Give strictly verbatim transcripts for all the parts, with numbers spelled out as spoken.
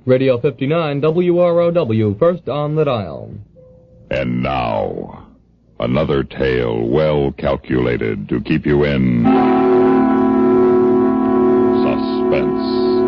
Radio fifty-nine W R O W, first on the dial. And now, another tale well calculated to keep you in suspense.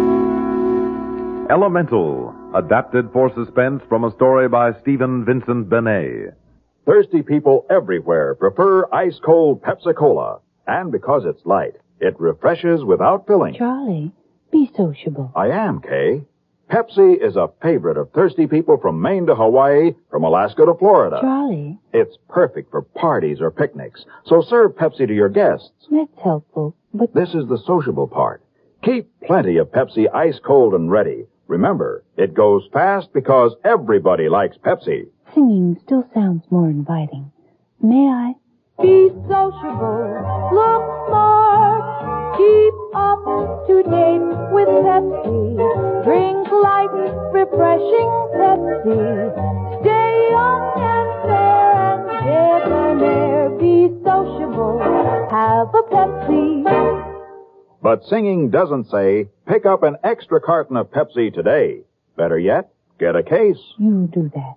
Elemental, adapted for suspense from a story by Stephen Vincent Benet. Thirsty people everywhere prefer ice-cold Pepsi-Cola. And because it's light, it refreshes without filling. Charlie, be sociable. I am, Kay. Pepsi is a favorite of thirsty people from Maine to Hawaii, from Alaska to Florida. Charlie. It's perfect for parties or picnics, so serve Pepsi to your guests. That's helpful, but... This is the sociable part. Keep plenty of Pepsi ice-cold and ready. Remember, it goes fast because everybody likes Pepsi. Singing still sounds more inviting. May I? Be sociable, look smart, keep up to date with Pepsi. Drink light, refreshing Pepsi. Stay young and fair and debonair. Be sociable, have a Pepsi. But singing doesn't say, pick up an extra carton of Pepsi today. Better yet, get a case. You do that.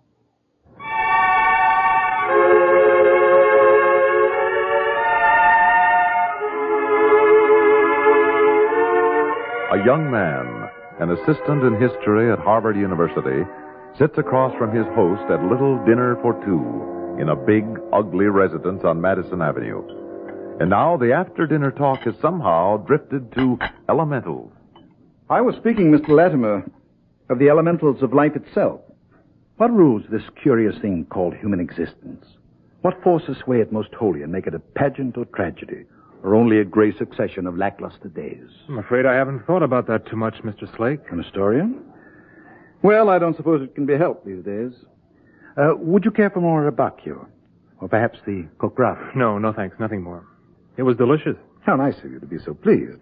A young man, an assistant in history at Harvard University, sits across from his host at Little Dinner for Two in a big, ugly residence on Madison Avenue. And now the after-dinner talk has somehow drifted to elementals. I was speaking, Mister Latimer, of the elementals of life itself. What rules this curious thing called human existence? What forces sway it most wholly and make it a pageant or tragedy, or only a gray succession of lackluster days? I'm afraid I haven't thought about that too much, Mister Slake. An historian? Well, I don't suppose it can be helped these days. Uh, would you care for more Abacchio? Or perhaps the Cocraf? No, no thanks, nothing more. It was delicious. How nice of you to be so pleased.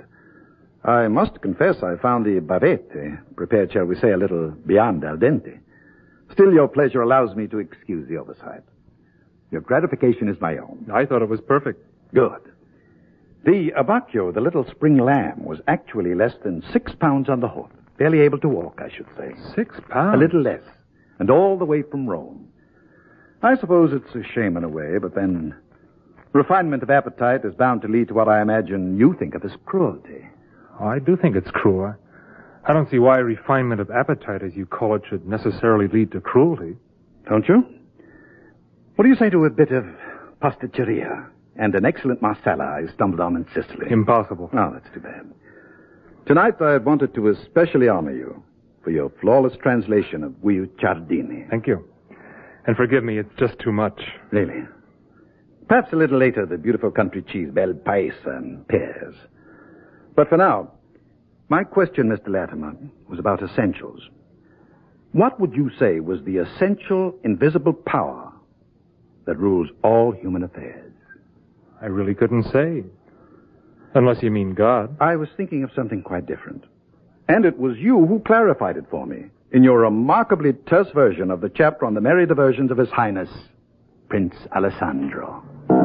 I must confess I found the bavette prepared, shall we say, a little beyond al dente. Still, your pleasure allows me to excuse the oversight. Your gratification is my own. I thought it was perfect. Good. The Abacchio, the little spring lamb, was actually less than six pounds on the hoof. Barely able to walk, I should say. Six pounds? A little less. And all the way from Rome. I suppose it's a shame in a way, but then refinement of appetite is bound to lead to what I imagine you think of as cruelty. Oh, I do think it's cruel. I don't see why refinement of appetite, as you call it, should necessarily lead to cruelty. Don't you? What do you say to a bit of pasticceria and an excellent marsala I stumbled on in Sicily? Impossible. Oh, that's too bad. Tonight I wanted to especially honor you for your flawless translation of Guido Ciardini. Thank you. And forgive me, it's just too much. Really? Perhaps a little later, the beautiful country cheese, bel paese and pears. But for now, my question, Mister Latimer, was about essentials. What would you say was the essential, invisible power that rules all human affairs? I really couldn't say. Unless you mean God. I was thinking of something quite different. And it was you who clarified it for me in your remarkably terse version of the chapter on the merry diversions of His Highness, Prince Alessandro.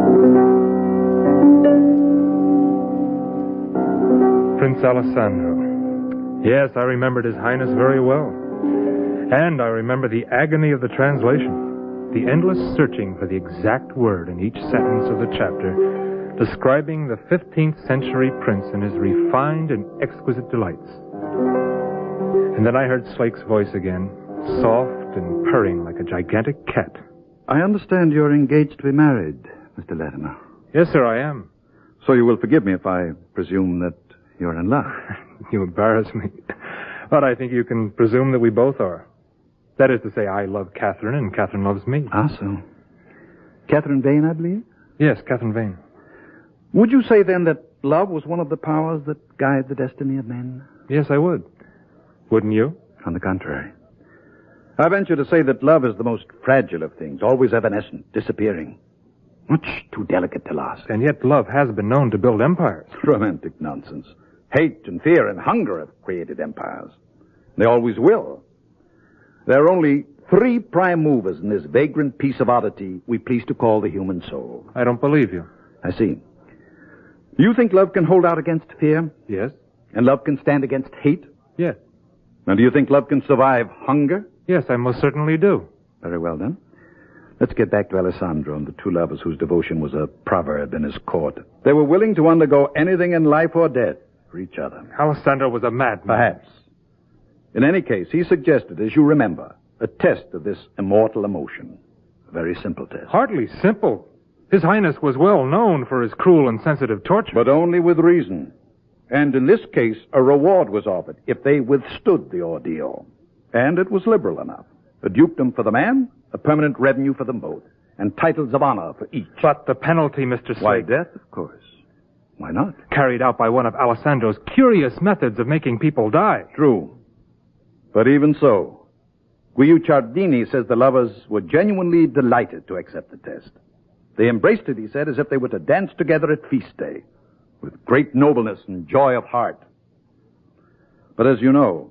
Prince Alessandro. Yes, I remembered His Highness very well. And I remember the agony of the translation, the endless searching for the exact word in each sentence of the chapter, describing the fifteenth century prince and his refined and exquisite delights. And then I heard Slake's voice again, soft and purring like a gigantic cat. I understand you're engaged to be married, Mister Latimer. Yes, sir, I am. So you will forgive me if I presume that you're in love. You embarrass me. But I think you can presume that we both are. That is to say, I love Catherine and Catherine loves me. Ah, so. Catherine Vane, I believe? Yes, Catherine Vane. Would you say then that love was one of the powers that guide the destiny of men? Yes, I would. Wouldn't you? On the contrary. I venture to say that love is the most fragile of things, always evanescent, disappearing. Much too delicate to last. And yet love has been known to build empires. Romantic nonsense. Hate and fear and hunger have created empires. They always will. There are only three prime movers in this vagrant piece of oddity we please to call the human soul. I don't believe you. I see. Do you think love can hold out against fear? Yes. And love can stand against hate? Yes. Now, do you think love can survive hunger? Yes, I most certainly do. Very well, then. Let's get back to Alessandro and the two lovers whose devotion was a proverb in his court. They were willing to undergo anything in life or death for each other. Alessandro was a madman. Perhaps. In any case, he suggested, as you remember, a test of this immortal emotion. A very simple test. Hardly simple. His Highness was well known for his cruel and sensitive torture. But only with reason. And in this case, a reward was offered if they withstood the ordeal. And it was liberal enough. A dukedom for the man, a permanent revenue for them both, and titles of honor for each. But the penalty, Mister Slate... Why, death, of course. Why not? Carried out by one of Alessandro's curious methods of making people die. True. But even so, Guicciardini says the lovers were genuinely delighted to accept the test. They embraced it, he said, as if they were to dance together at feast day, with great nobleness and joy of heart. But as you know,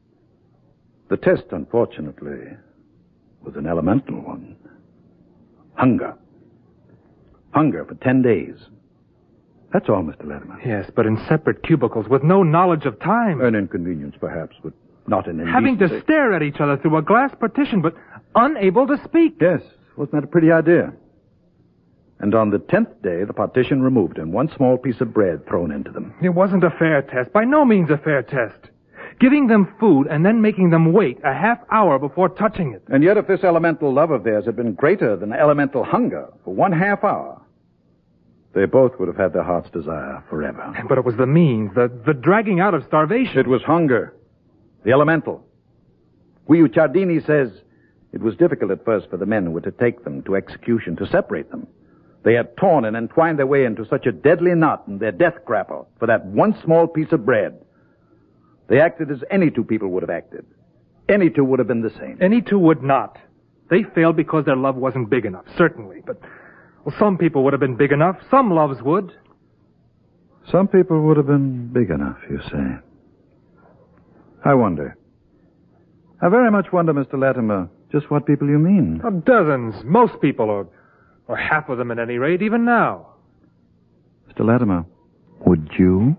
the test, unfortunately, was an elemental one. Hunger. Hunger for ten days. That's all, Mister Latimer. Yes, but in separate cubicles with no knowledge of time. An inconvenience, perhaps, but not an indecency. Having to stare at each other through a glass partition, but unable to speak. Yes, wasn't that a pretty idea? And on the tenth day, the partition removed and one small piece of bread thrown into them. It wasn't a fair test. By no means a fair test. Giving them food and then making them wait a half hour before touching it. And yet if this elemental love of theirs had been greater than elemental hunger for one half hour, they both would have had their heart's desire forever. But it was the means, the, the dragging out of starvation. It was hunger. The elemental. Guicciardini says it was difficult at first for the men who were to take them to execution to separate them. They had torn and entwined their way into such a deadly knot in their death grapple for that one small piece of bread. They acted as any two people would have acted. Any two would have been the same. Any two would not. They failed because their love wasn't big enough, certainly. But well, some people would have been big enough. Some loves would. Some people would have been big enough, you say. I wonder. I very much wonder, Mister Latimer, just what people you mean. Oh, dozens. Most people, or, or half of them at any rate, even now. Mister Latimer, would you?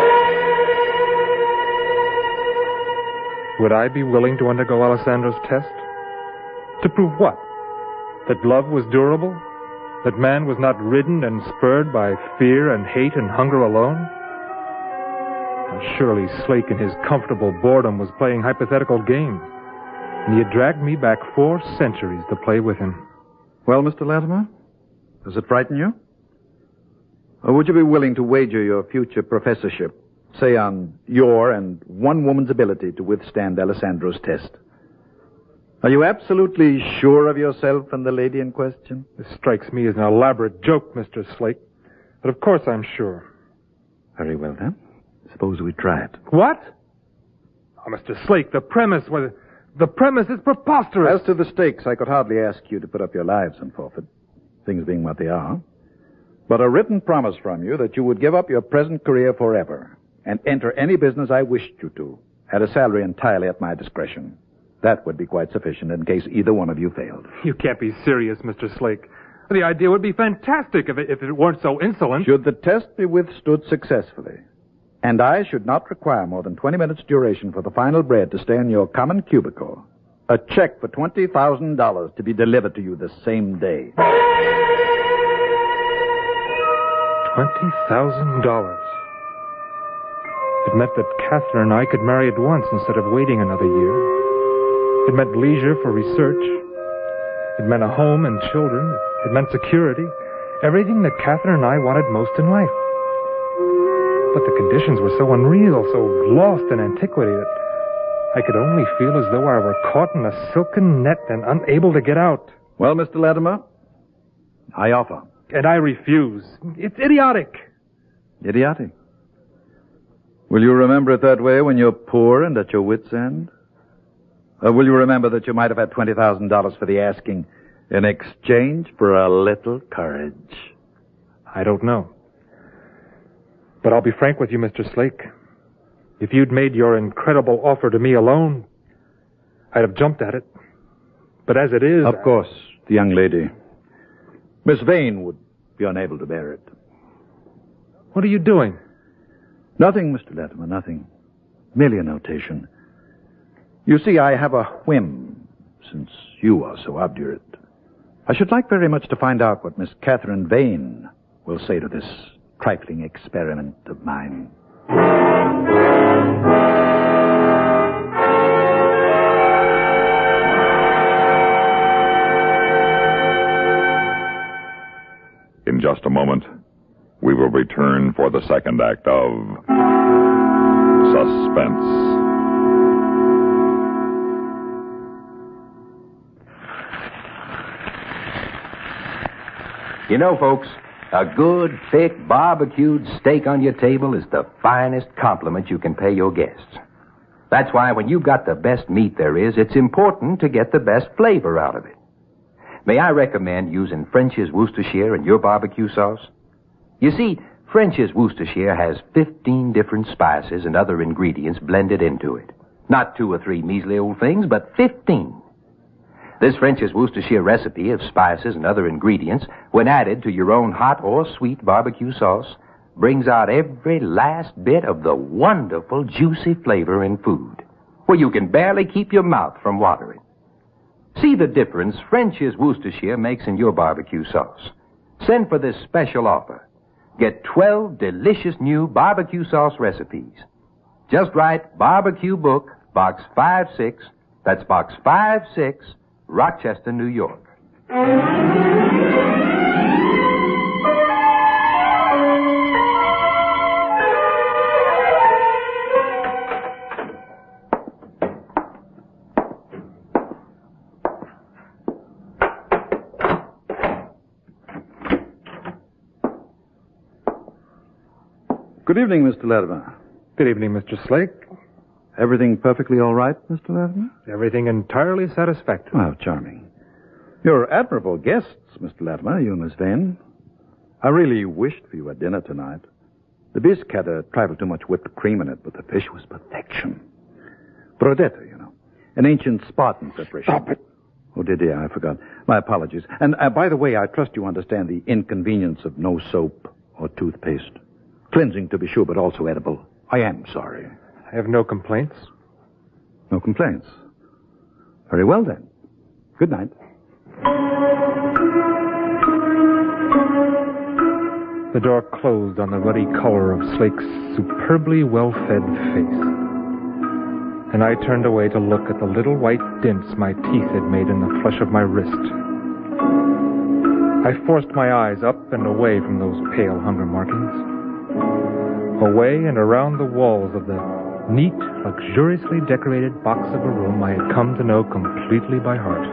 Would I be willing to undergo Alessandro's test? To prove what? That love was durable? That man was not ridden and spurred by fear and hate and hunger alone? Well, surely Slake in his comfortable boredom was playing hypothetical games, and he had dragged me back four centuries to play with him. Well, Mister Latimer, does it frighten you? Or would you be willing to wager your future professorship, say on your and one woman's ability to withstand Alessandro's test? Are you absolutely sure of yourself and the lady in question? This strikes me as an elaborate joke, Mister Slake. But of course I'm sure. Very well, then. Suppose we try it. What? Oh, Mister Slake, the premise was... The premise is preposterous. As to the stakes, I could hardly ask you to put up your lives on forfeit, things being what they are. But a written promise from you that you would give up your present career forever and enter any business I wished you to, at a salary entirely at my discretion. That would be quite sufficient in case either one of you failed. You can't be serious, Mister Slake. The idea would be fantastic if it, if it weren't so insolent. Should the test be withstood successfully, and I should not require more than twenty minutes duration for the final bread to stay in your common cubicle, a check for twenty thousand dollars to be delivered to you the same day. twenty thousand dollars. It meant that Catherine and I could marry at once instead of waiting another year. It meant leisure for research. It meant a home and children. It meant security. Everything that Catherine and I wanted most in life. But the conditions were so unreal, so lost in antiquity, that I could only feel as though I were caught in a silken net and unable to get out. Well, Mister Latimer, I offer. And I refuse. It's idiotic. Idiotic? Will you remember it that way when you're poor and at your wits' end? Or will you remember that you might have had twenty thousand dollars for the asking in exchange for a little courage? I don't know. But I'll be frank with you, Mister Slake. If you'd made your incredible offer to me alone, I'd have jumped at it. But as it is... Of course, the young lady, Miss Vane, would be unable to bear it. What are you doing? Nothing, Mister Latimer, nothing. Merely a notation. You see, I have a whim, since you are so obdurate. I should like very much to find out what Miss Catherine Vane will say to this trifling experiment of mine. In just a moment, we will return for the second act of Suspense. You know, folks, a good, thick, barbecued steak on your table is the finest compliment you can pay your guests. That's why when you've got the best meat there is, it's important to get the best flavor out of it. May I recommend using French's Worcestershire in your barbecue sauce? You see, French's Worcestershire has fifteen different spices and other ingredients blended into it. Not two or three measly old things, but fifteen. This French's Worcestershire recipe of spices and other ingredients, when added to your own hot or sweet barbecue sauce, brings out every last bit of the wonderful, juicy flavor in food, where you can barely keep your mouth from watering. See the difference French's Worcestershire makes in your barbecue sauce. Send for this special offer. Get twelve delicious new barbecue sauce recipes. Just write Barbecue Book, Box five six, that's Box five six, Rochester, New York. Good evening, Mister Latimer. Good evening, Mister Slake. Everything perfectly all right, Mister Latimer? Everything entirely satisfactory. Well, charming. You're admirable guests, Mister Latimer, you and Miss Vane. I really wished for you at dinner tonight. The bisque had a trifle too much whipped cream in it, but the fish was perfection. Brodetta, you know. An ancient Spartan preparation. Stop it. Oh, did you? I forgot. My apologies. And uh, by the way, I trust you understand the inconvenience of no soap or toothpaste. Cleansing, to be sure, but also edible. I am sorry. I have no complaints. No complaints. Very well, then. Good night. The door closed on the ruddy color of Slake's superbly well-fed face. And I turned away to look at the little white dints my teeth had made in the flesh of my wrist. I forced my eyes up and away from those pale hunger markings. Away and around the walls of the neat, luxuriously decorated box of a room I had come to know completely by heart.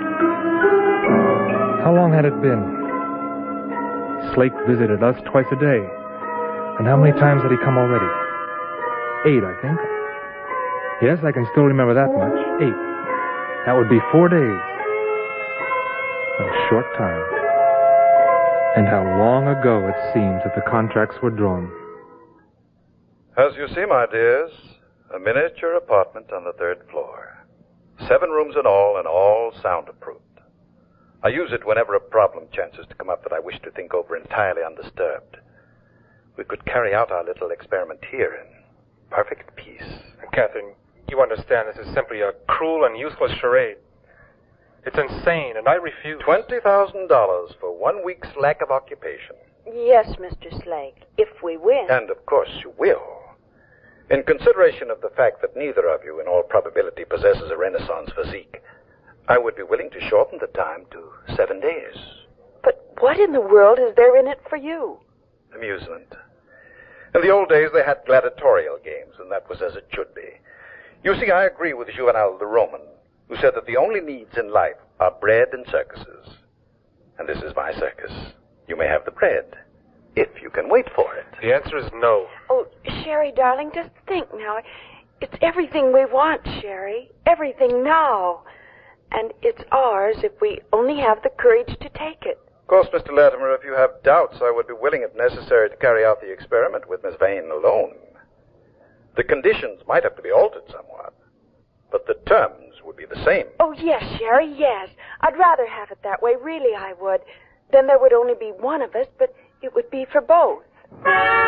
How long had it been? Slake visited us twice a day. And how many times had he come already? Eight, I think. Yes, I can still remember that much. Eight. That would be four days. What a short time. And how long ago it seems that the contracts were drawn. As you see, my dears, a miniature apartment on the third floor. Seven rooms in all, and all soundproofed. I use it whenever a problem chances to come up that I wish to think over entirely undisturbed. We could carry out our little experiment here in perfect peace. Catherine, you understand this is simply a cruel and useless charade. It's insane, and I refuse. Twenty thousand dollars for one week's lack of occupation. Yes, Mister Slake, if we win. And, of course, you will. In consideration of the fact that neither of you, in all probability, possesses a Renaissance physique, I would be willing to shorten the time to seven days. But what in the world is there in it for you? Amusement. In the old days, they had gladiatorial games, and that was as it should be. You see, I agree with Juvenal the Roman, who said that the only needs in life are bread and circuses. And this is my circus. You may have the bread, if you can wait for it. The answer is no. Oh, Sherry, darling, just think now. It's everything we want, Sherry. Everything now. And it's ours if we only have the courage to take it. Of course, Mister Latimer, if you have doubts, I would be willing, if necessary, to carry out the experiment with Miss Vane alone. The conditions might have to be altered somewhat, but the terms would be the same. Oh, yes, Sherry, yes. I'd rather have it that way, really I would. Then there would only be one of us, but it would be for both.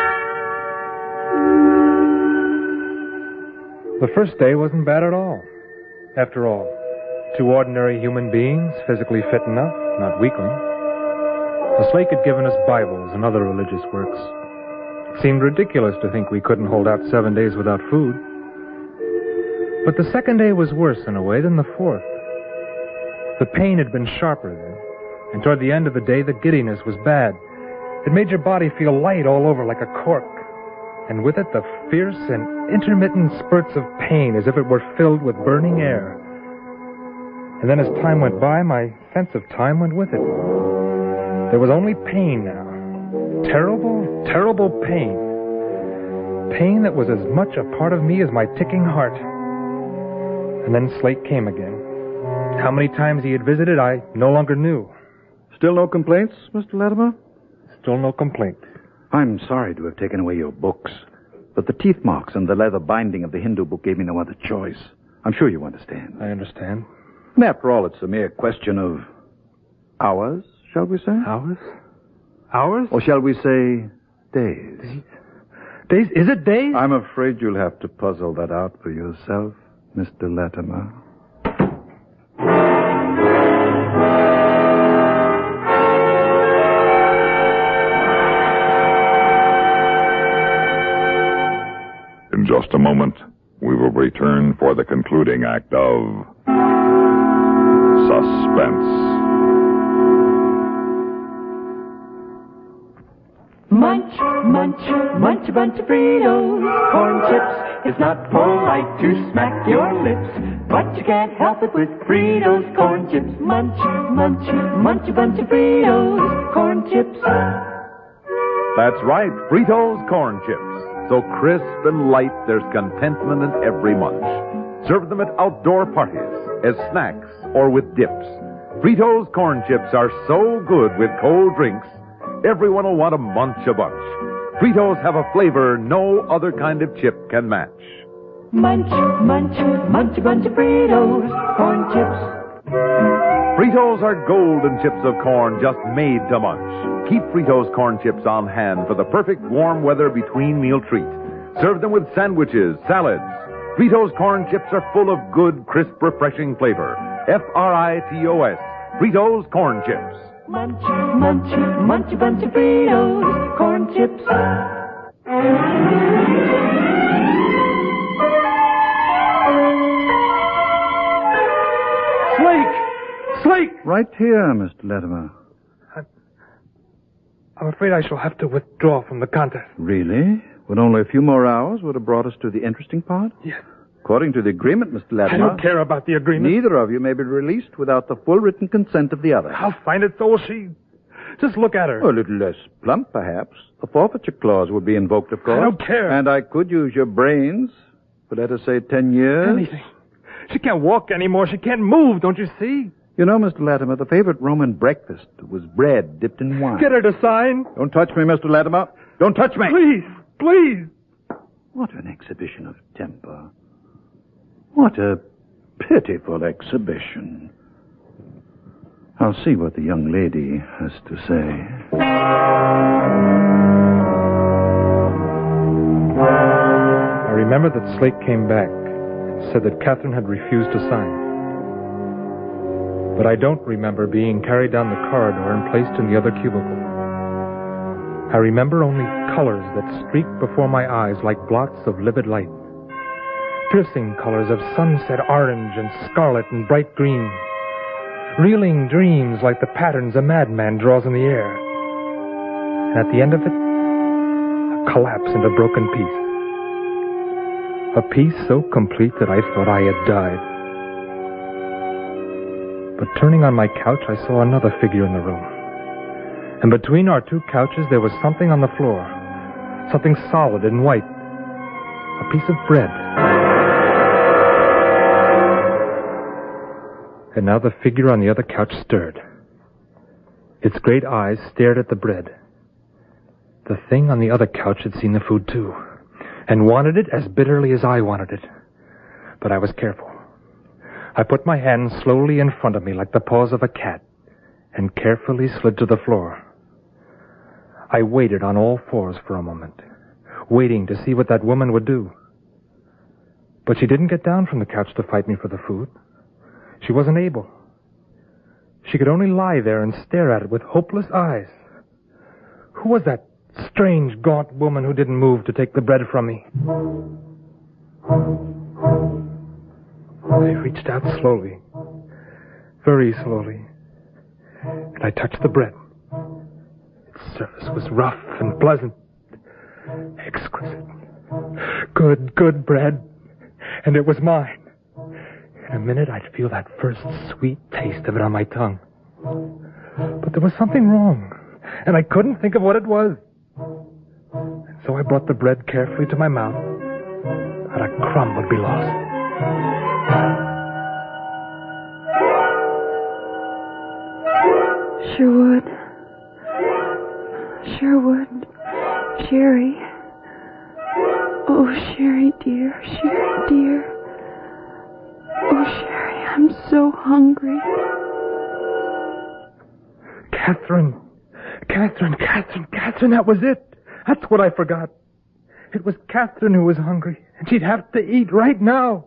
The first day wasn't bad at all. After all, two ordinary human beings, physically fit enough, not weakling. The Slake had given us Bibles and other religious works. It seemed ridiculous to think we couldn't hold out seven days without food. But the second day was worse in a way than the fourth. The pain had been sharper then, and toward the end of the day, the giddiness was bad. It made your body feel light all over like a cork, and with it the fierce and intermittent spurts of pain as if it were filled with burning air. And then as time went by, my sense of time went with it. There was only pain now. Terrible, terrible pain. Pain that was as much a part of me as my ticking heart. And then Slake came again. How many times he had visited, I no longer knew. Still no complaints, Mister Latimer? Still no complaints. I'm sorry to have taken away your books, but the teeth marks and the leather binding of the Hindu book gave me no other choice. I'm sure you understand. I understand. And after all, it's a mere question of hours, shall we say? Hours? Hours? Or shall we say days? Days? Days? Is it days? I'm afraid you'll have to puzzle that out for yourself, Mister Latimer. In just a moment, we will return for the concluding act of Suspense. Munch, munch, munch a bunch of Fritos, corn chips. It's not polite to smack your lips, but you can't help it with Fritos, corn chips. Munch, munch, munch a bunch of Fritos, corn chips. That's right, Fritos corn chips. So crisp and light, there's contentment in every munch. Serve them at outdoor parties, as snacks, or with dips. Fritos corn chips are so good with cold drinks, everyone will want to munch a bunch. Fritos have a flavor no other kind of chip can match. Munch, munch, munch a bunch of Fritos, corn chips. Fritos are golden chips of corn just made to munch. Keep Fritos corn chips on hand for the perfect warm weather between meal treat. Serve them with sandwiches, salads. Fritos corn chips are full of good, crisp, refreshing flavor. F R I T O S. Fritos corn chips. Munch, munch, munch a bunch of Fritos, corn chips. Slake! Slake! Right here, Mister Latimer. I'm afraid I shall have to withdraw from the contest. Really? When only a few more hours would have brought us to the interesting part? Yes. According to the agreement, Mister Latimer... I don't care about the agreement. Neither of you may be released without the full written consent of the other. I'll find it, so will she. Just look at her. A little less plump, perhaps. A forfeiture clause would be invoked, of course. I don't care. And I could use your brains for, let us say, ten years. Anything. She can't walk anymore. She can't move, don't you see? You know, Mister Latimer, the favorite Roman breakfast was bread dipped in wine. Get her to sign. Don't touch me, Mister Latimer. Don't touch me. Please, please. What an exhibition of temper. What a pitiful exhibition. I'll see what the young lady has to say. I remember that Slake came back and said that Catherine had refused to sign. But I don't remember being carried down the corridor and placed in the other cubicle. I remember only colors that streaked before my eyes like blots of livid light. Piercing colors of sunset orange and scarlet and bright green. Reeling dreams like the patterns a madman draws in the air. And at the end of it, a collapse into broken piece. A piece so complete that I thought I had died. But turning on my couch, I saw another figure in the room. And between our two couches, there was something on the floor. Something solid and white. A piece of bread. And now the figure on the other couch stirred. Its great eyes stared at the bread. The thing on the other couch had seen the food, too, and wanted it as bitterly as I wanted it. But I was careful. I put my hand slowly in front of me like the paws of a cat and carefully slid to the floor. I waited on all fours for a moment, waiting to see what that woman would do. But she didn't get down from the couch to fight me for the food. She wasn't able. She could only lie there and stare at it with hopeless eyes. Who was that strange, gaunt woman who didn't move to take the bread from me? I reached out slowly, very slowly, and I touched the bread. Its surface was rough and pleasant, exquisite. Good, good bread, and it was mine. In a minute, I'd feel that first sweet taste of it on my tongue. But there was something wrong, and I couldn't think of what it was. And so I brought the bread carefully to my mouth. Not a crumb would be lost. Sherwood. Sherwood. Sherry. Oh, Sherry, dear. Sherry, dear. Oh, Sherry, I'm so hungry. Catherine. Catherine, Catherine, Catherine, that was it. That's what I forgot. It was Catherine who was hungry, and she'd have to eat right now.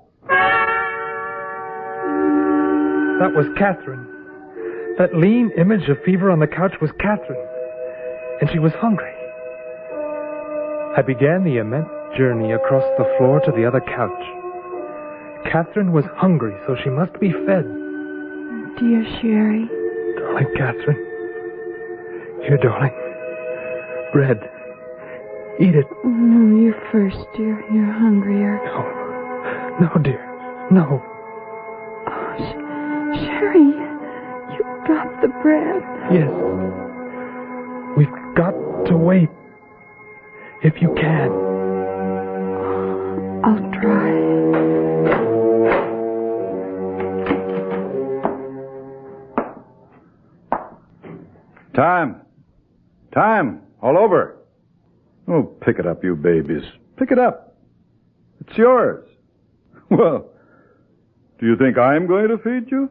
That was Catherine. That lean image of fever on the couch was Catherine, and she was hungry. I began the immense journey across the floor to the other couch. Catherine was hungry, so she must be fed. Dear Sherry. Darling Catherine. Here, darling. Bread. Eat it. No, you're first, dear. You're hungrier. No. No, dear. No. Oh, Sh- Sherry, you dropped the bread. Yes. We've got to wait. If you can. I'll try. Time. Time. All over. Oh, pick it up, you babies. Pick it up. It's yours. Well, do you think I'm going to feed you?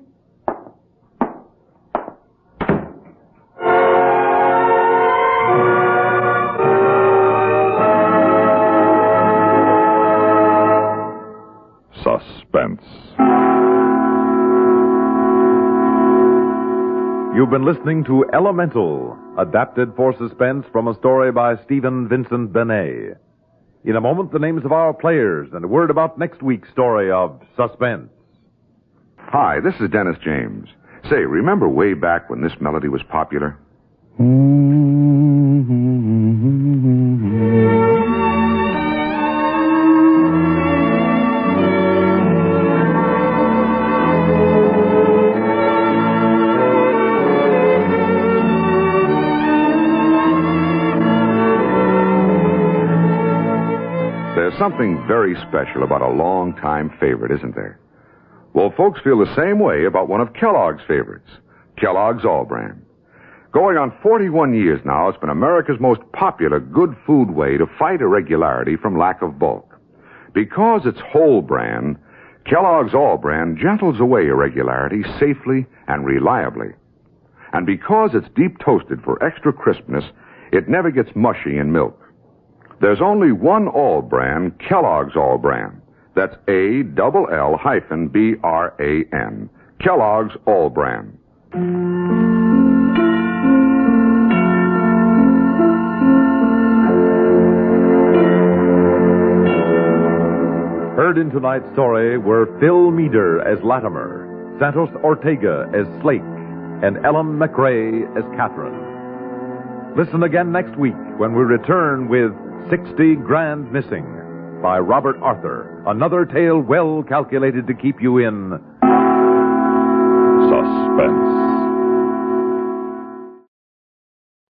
Suspense. You've been listening to Elemental, adapted for suspense from a story by Stephen Vincent Benet. In a moment, the names of our players and a word about next week's story of Suspense. Hi, this is Dennis James. Say, remember way back when this melody was popular? There's something very special about a long-time favorite, isn't there? Well, folks feel the same way about one of Kellogg's favorites, Kellogg's All-Bran. Going on forty-one years now, it's been America's most popular good food way to fight irregularity from lack of bulk. Because it's whole bran, Kellogg's All-Bran gentles away irregularity safely and reliably. And because it's deep toasted for extra crispness, it never gets mushy in milk. There's only one All-Bran, Kellogg's All-Bran. That's A L L hyphen B R A N. Kellogg's All-Bran. Heard in tonight's story were Phil Meader as Latimer, Santos Ortega as Slake, and Ellen McRae as Catherine. Listen again next week when we return with Sixty Grand Missing by Robert Arthur, another tale well calculated to keep you in Suspense.